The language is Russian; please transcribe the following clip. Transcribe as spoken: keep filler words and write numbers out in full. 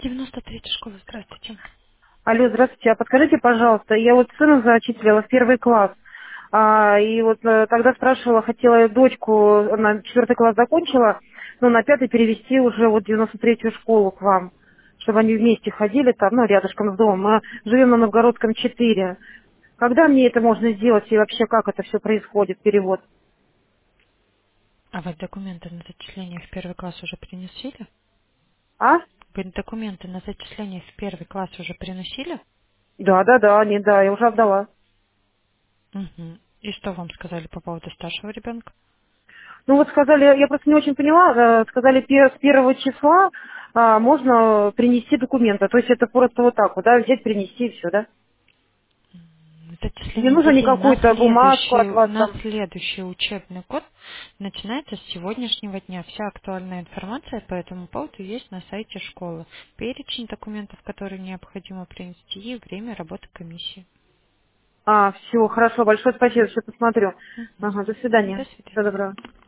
девяносто третья школа, здравствуйте. Алло, здравствуйте. А подскажите, пожалуйста, я вот сына зачислила в первый класс. А, и вот э, тогда спрашивала, хотела дочку, она четвертый класс закончила, но на пятый перевести уже вот девяносто третью школу к вам, чтобы они вместе ходили там, ну, рядышком с домом. Мы живем на Новгородском четыре. Когда мне это можно сделать и вообще как это все происходит, перевод? А вы документы на зачисление в первый класс уже приносили? А? Вы документы на зачисление в первый класс уже приносили? Да, да, да, не, да, я уже отдала. Угу. И что вам сказали по поводу старшего ребенка? Ну вот сказали, я просто не очень поняла, э, сказали пе- с первого числа а, можно принести документы. То есть это просто вот так вот, да, взять, принести и все, да? Не Зачисление нужно детей на никакую-то бумажку от следующий, вас на там. следующий учебный год начинается с сегодняшнего дня. Вся актуальная информация по этому поводу есть на сайте школы. Перечень документов, которые необходимо принести, и время работы комиссии. А, все, хорошо, большое спасибо, сейчас посмотрю. Мгм. Ага, до До свидания. Всего свидания. доброго.